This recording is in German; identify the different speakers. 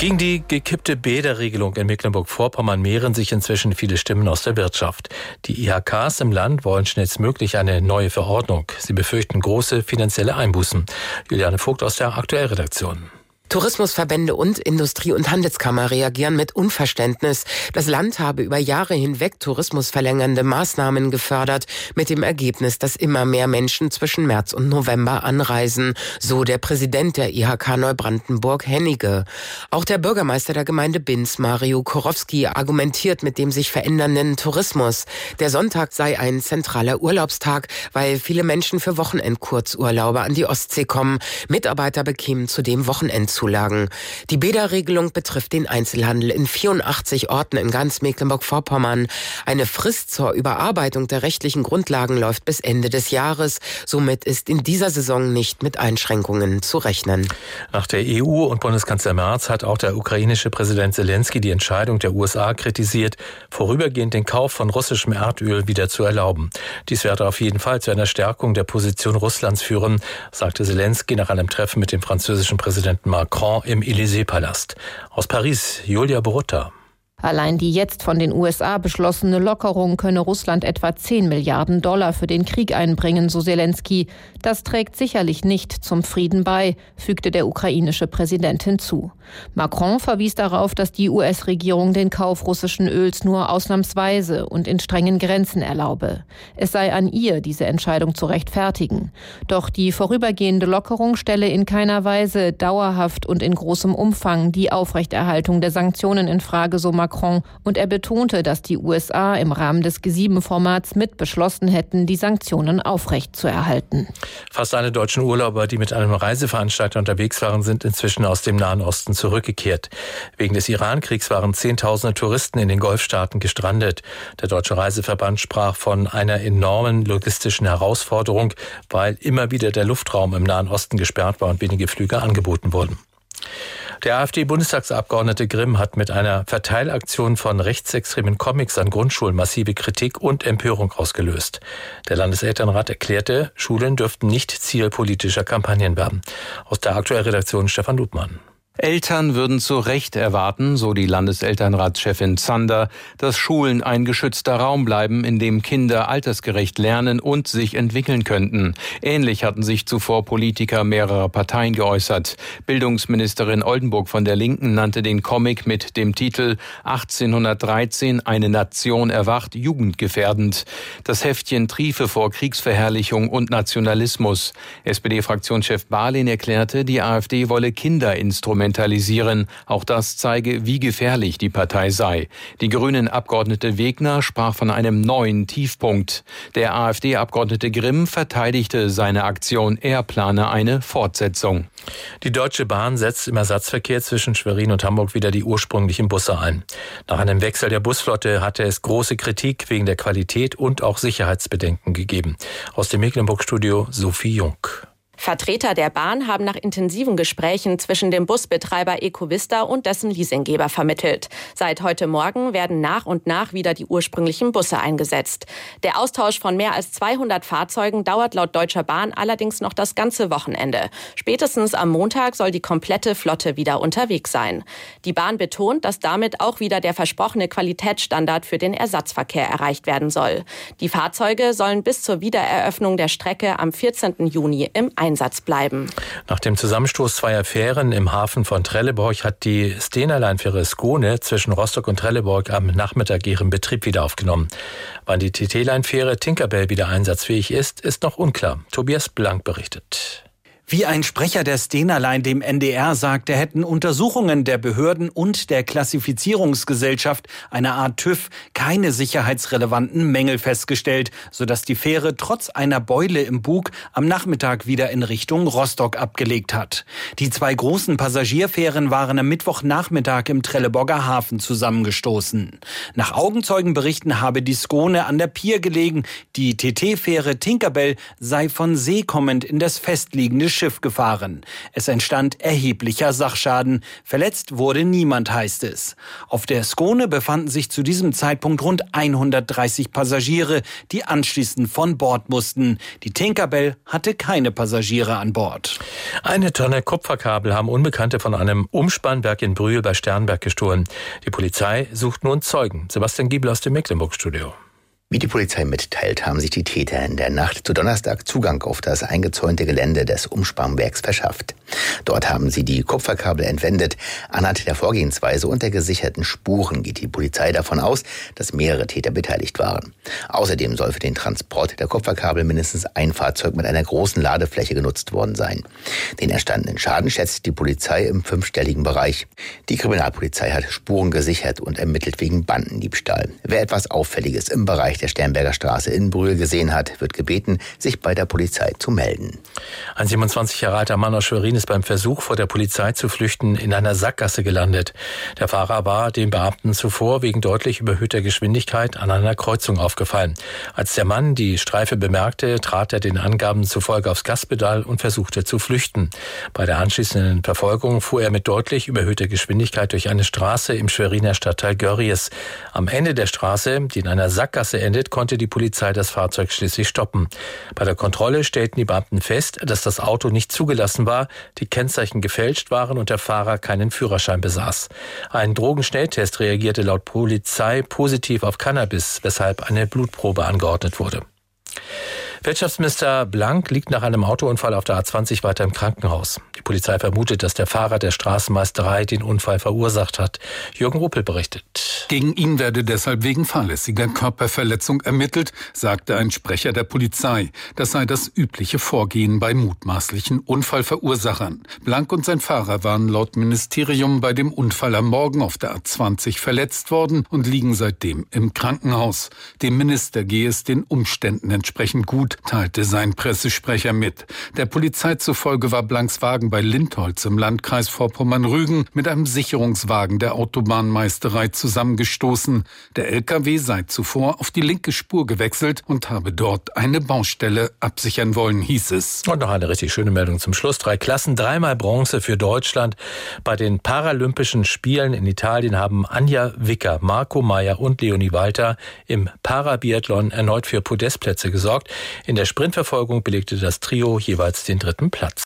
Speaker 1: Gegen die gekippte Bäderregelung in Mecklenburg-Vorpommern mehren sich inzwischen viele Stimmen aus der Wirtschaft. Die IHKs im Land wollen schnellstmöglich eine neue Verordnung. Sie befürchten große finanzielle Einbußen. Juliane Vogt aus der Aktuellredaktion.
Speaker 2: Tourismusverbände und Industrie- und Handelskammer reagieren mit Unverständnis. Das Land habe über Jahre hinweg tourismusverlängernde Maßnahmen gefördert, mit dem Ergebnis, dass immer mehr Menschen zwischen März und November anreisen, so der Präsident der IHK Neubrandenburg, Hennige. Auch der Bürgermeister der Gemeinde Binz, Mario Kurowski, argumentiert mit dem sich verändernden Tourismus. Der Sonntag sei ein zentraler Urlaubstag, weil viele Menschen für Wochenendkurzurlaube an die Ostsee kommen. Mitarbeiter bekämen zudem Wochenendzulagen. Die Bäderregelung betrifft den Einzelhandel in 84 Orten in ganz Mecklenburg-Vorpommern. Eine Frist zur Überarbeitung der rechtlichen Grundlagen läuft bis Ende des Jahres. Somit ist in dieser Saison nicht mit Einschränkungen zu rechnen.
Speaker 1: Nach der EU und Bundeskanzler Merz hat auch der ukrainische Präsident Zelensky die Entscheidung der USA kritisiert, vorübergehend den Kauf von russischem Erdöl wieder zu erlauben. Dies werde auf jeden Fall zu einer Stärkung der Position Russlands führen, sagte Zelensky nach einem Treffen mit dem französischen Präsidenten Macron im Élysée-Palast. Aus Paris, Julia Borutta.
Speaker 3: Allein die jetzt von den USA beschlossene Lockerung könne Russland etwa 10 Milliarden Dollar für den Krieg einbringen, so Zelensky. Das trägt sicherlich nicht zum Frieden bei, fügte der ukrainische Präsident hinzu. Macron verwies darauf, dass die US-Regierung den Kauf russischen Öls nur ausnahmsweise und in strengen Grenzen erlaube. Es sei an ihr, diese Entscheidung zu rechtfertigen. Doch die vorübergehende Lockerung stelle in keiner Weise dauerhaft und in großem Umfang die Aufrechterhaltung der Sanktionen in Frage, so Macron. Und er betonte, dass die USA im Rahmen des G7-Formats mit beschlossen hätten, die Sanktionen aufrechtzuerhalten.
Speaker 1: Fast alle deutschen Urlauber, die mit einem Reiseveranstalter unterwegs waren, sind inzwischen aus dem Nahen Osten zurückgekehrt. Wegen des Iran-Kriegs waren Zehntausende Touristen in den Golfstaaten gestrandet. Der Deutsche Reiseverband sprach von einer enormen logistischen Herausforderung, weil immer wieder der Luftraum im Nahen Osten gesperrt war und wenige Flüge angeboten wurden. Der AfD-Bundestagsabgeordnete Grimm hat mit einer Verteilaktion von rechtsextremen Comics an Grundschulen massive Kritik und Empörung ausgelöst. Der Landeselternrat erklärte, Schulen dürften nicht Ziel politischer Kampagnen werden. Aus der Aktuellredaktion Stefan Ludmann.
Speaker 4: Eltern würden zu Recht erwarten, so die Landeselternratschefin Zander, dass Schulen ein geschützter Raum bleiben, in dem Kinder altersgerecht lernen und sich entwickeln könnten. Ähnlich hatten sich zuvor Politiker mehrerer Parteien geäußert. Bildungsministerin Oldenburg von der Linken nannte den Comic mit dem Titel 1813 eine Nation erwacht, jugendgefährdend. Das Heftchen triefe vor Kriegsverherrlichung und Nationalismus. SPD-Fraktionschef Barlin erklärte, die AfD wolle Kinder instrumentalisieren. Auch das zeige, wie gefährlich die Partei sei. Die Grünen-Abgeordnete Wegner sprach von einem neuen Tiefpunkt. Der AfD-Abgeordnete Grimm verteidigte seine Aktion. Er plane eine Fortsetzung.
Speaker 1: Die Deutsche Bahn setzt im Ersatzverkehr zwischen Schwerin und Hamburg wieder die ursprünglichen Busse ein. Nach einem Wechsel der Busflotte hatte es große Kritik wegen der Qualität und auch Sicherheitsbedenken gegeben. Aus dem Mecklenburg-Studio Sophie Jung.
Speaker 5: Vertreter der Bahn haben nach intensiven Gesprächen zwischen dem Busbetreiber Ecovista und dessen Leasinggeber vermittelt. Seit heute Morgen werden nach und nach wieder die ursprünglichen Busse eingesetzt. Der Austausch von mehr als 200 Fahrzeugen dauert laut Deutscher Bahn allerdings noch das ganze Wochenende. Spätestens am Montag soll die komplette Flotte wieder unterwegs sein. Die Bahn betont, dass damit auch wieder der versprochene Qualitätsstandard für den Ersatzverkehr erreicht werden soll. Die Fahrzeuge sollen bis zur Wiedereröffnung der Strecke am 14. Juni im Einsatz bleiben.
Speaker 1: Nach dem Zusammenstoß zweier Fähren im Hafen von Trelleborg hat die Stena-Line-Fähre Skåne zwischen Rostock und Trelleborg am Nachmittag ihren Betrieb wieder aufgenommen. Wann die TT-Line-Fähre Tinkerbell wieder einsatzfähig ist, ist noch unklar. Tobias Blank berichtet.
Speaker 6: Wie ein Sprecher der Stena-Line dem NDR sagte, hätten Untersuchungen der Behörden und der Klassifizierungsgesellschaft, einer Art TÜV, keine sicherheitsrelevanten Mängel festgestellt, sodass die Fähre trotz einer Beule im Bug am Nachmittag wieder in Richtung Rostock abgelegt hat. Die zwei großen Passagierfähren waren am Mittwochnachmittag im Trelleborger Hafen zusammengestoßen. Nach Augenzeugenberichten habe die Skåne an der Pier gelegen. Die TT-Fähre Tinkerbell sei von See kommend in das festliegende Schiff gefahren. Es entstand erheblicher Sachschaden. Verletzt wurde niemand, heißt es. Auf der Skåne befanden sich zu diesem Zeitpunkt rund 130 Passagiere, die anschließend von Bord mussten. Die Tinkerbell hatte keine Passagiere an Bord.
Speaker 1: Eine Tonne Kupferkabel haben Unbekannte von einem Umspannwerk in Brühl bei Sternberg gestohlen. Die Polizei sucht nun Zeugen. Sebastian Giebel aus dem Mecklenburg-Studio.
Speaker 7: Wie die Polizei mitteilt, haben sich die Täter in der Nacht zu Donnerstag Zugang auf das eingezäunte Gelände des Umspannwerks verschafft. Dort haben sie die Kupferkabel entwendet. Anhand der Vorgehensweise und der gesicherten Spuren geht die Polizei davon aus, dass mehrere Täter beteiligt waren. Außerdem soll für den Transport der Kupferkabel mindestens ein Fahrzeug mit einer großen Ladefläche genutzt worden sein. Den entstandenen Schaden schätzt die Polizei im 5-stelligen Bereich. Die Kriminalpolizei hat Spuren gesichert und ermittelt wegen Bandendiebstahl. Wer etwas Auffälliges im Bereich der Sternberger Straße in Brühl gesehen hat, wird gebeten, sich bei der Polizei zu melden.
Speaker 1: Ein 27 Jahre alter Mann aus Schwerin ist beim Versuch, vor der Polizei zu flüchten, in einer Sackgasse gelandet. Der Fahrer war den Beamten zuvor wegen deutlich überhöhter Geschwindigkeit an einer Kreuzung aufgefallen. Als der Mann die Streife bemerkte, trat er den Angaben zufolge aufs Gaspedal und versuchte zu flüchten. Bei der anschließenden Verfolgung fuhr er mit deutlich überhöhter Geschwindigkeit durch eine Straße im Schweriner Stadtteil Görries. Am Ende der Straße, die in einer Sackgasse endet, konnte die Polizei das Fahrzeug schließlich stoppen. Bei der Kontrolle stellten die Beamten fest, dass das Auto nicht zugelassen war, die Kennzeichen gefälscht waren und der Fahrer keinen Führerschein besaß. Ein Drogenschnelltest reagierte laut Polizei positiv auf Cannabis, weshalb eine Blutprobe angeordnet wurde. Wirtschaftsminister Blank liegt nach einem Autounfall auf der A20 weiter im Krankenhaus. Die Polizei vermutet, dass der Fahrer der Straßenmeisterei den Unfall verursacht hat. Jürgen Ruppel berichtet.
Speaker 8: Gegen ihn werde deshalb wegen fahrlässiger Körperverletzung ermittelt, sagte ein Sprecher der Polizei. Das sei das übliche Vorgehen bei mutmaßlichen Unfallverursachern. Blank und sein Fahrer waren laut Ministerium bei dem Unfall am Morgen auf der A20 verletzt worden und liegen seitdem im Krankenhaus. Dem Minister gehe es den Umständen entsprechend gut, teilte sein Pressesprecher mit. Der Polizei zufolge war Blanks Wagen bei Lindholz im Landkreis Vorpommern-Rügen mit einem Sicherungswagen der Autobahnmeisterei zusammengestoßen. Der LKW sei zuvor auf die linke Spur gewechselt und habe dort eine Baustelle absichern wollen, hieß es.
Speaker 1: Und noch eine richtig schöne Meldung zum Schluss. 3 Klassen, 3-mal Bronze für Deutschland. Bei den Paralympischen Spielen in Italien haben Anja Wicker, Marco Meyer und Leonie Walter im Parabiathlon erneut für Podestplätze gesorgt. In der Sprintverfolgung belegte das Trio jeweils den 3. Platz.